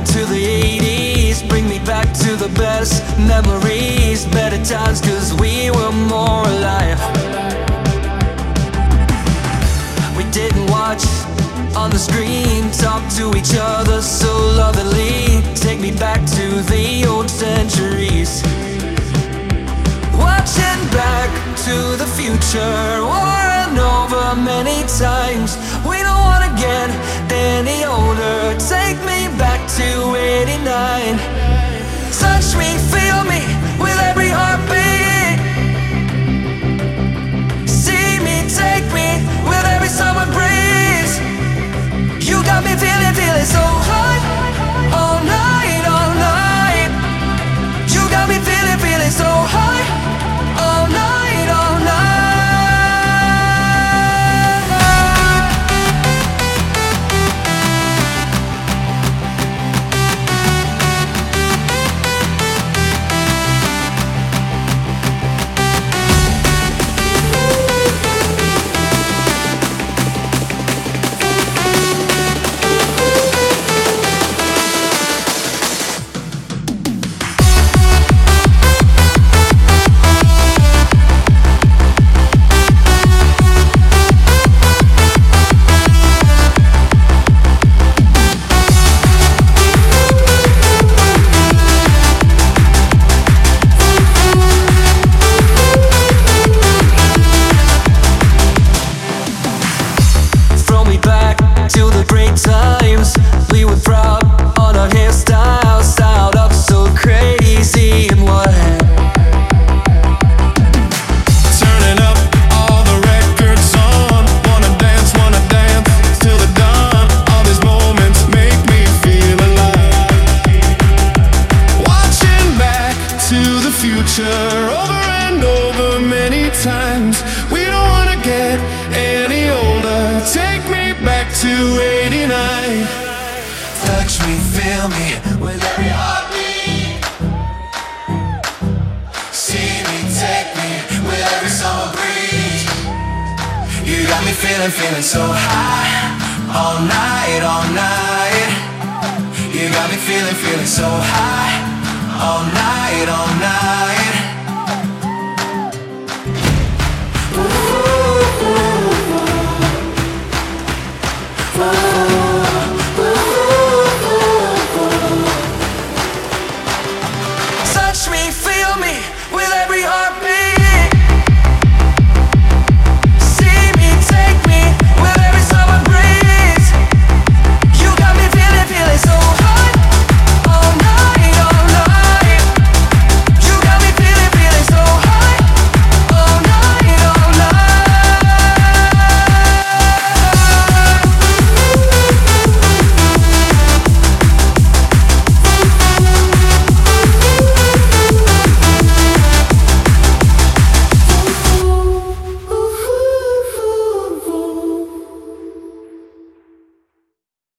to the 80s, bring me back to the best memories, better times, cause we were more alive. We didn't watch on the screen, talk to each other so lovingly, take me back to the old centuries. Watching back to the future, over and over many times. We don't wanna get any older, take me back to 89. Touch me, feel me, with every heartbeat. See me, take me, with every summer breeze. You got me feeling, feeling so high, all night, all night. You got me feeling, feeling so high, all night, all night. To the great times, we were proud on our hairstyles, styled up so crazy and what? Turning up all the records on, wanna dance till the dawn. All these moments make me feel alive. Watching back to the future, over and over many times. We don't wanna get any older, take me back to 89. Touch me, feel me, with every heartbeat. See me, take me, with every summer breeze. You got me feeling, feeling so high, all night, all night. You got me feeling, feeling so high, all night, all night.